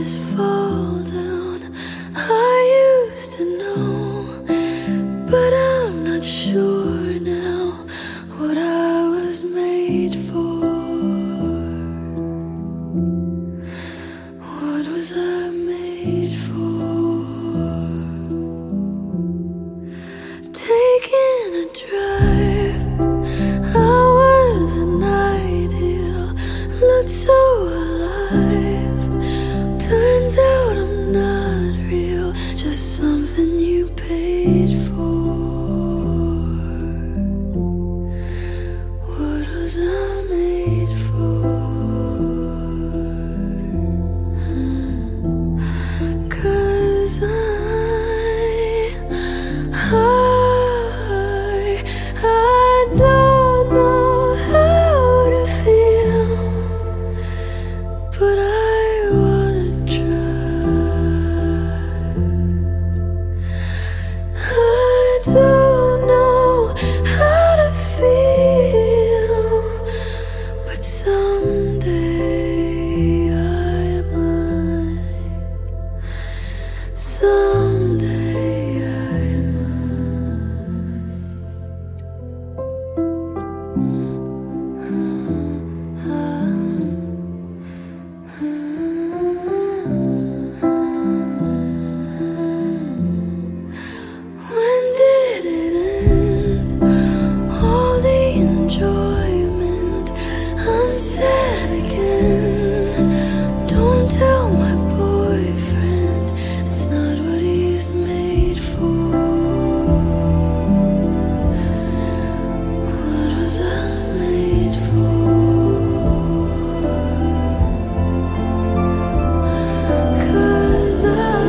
just fall down. I used to know, but I'm not sure now what I was made for. What was I made for? Taking a drive, I was an ideal, looked so alive. Turns out I'm not real, just something you paid for. What was I made for? 'Cause I don't know how to feel, but I wanna try. I don't know how to feel, but someday I might. Someday I When did it end? All the enjoyment. I'm sad again. Don't tell my boyfriend, it's not what he's made for. What was I made for? 'Cause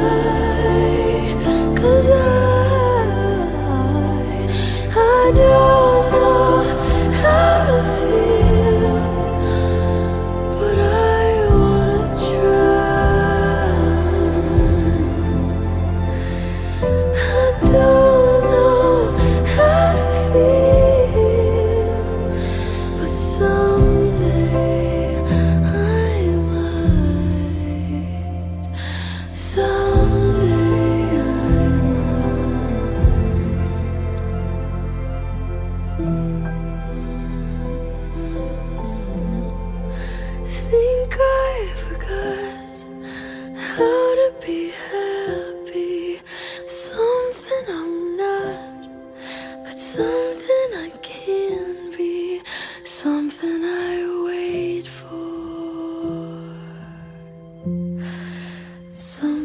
I don't know how to feel, but I wanna try. I don't know how to feel, but someday I might. Someday I might. Think I forgot how to be happy. Something I'm not, but something I can be. Something I wait for.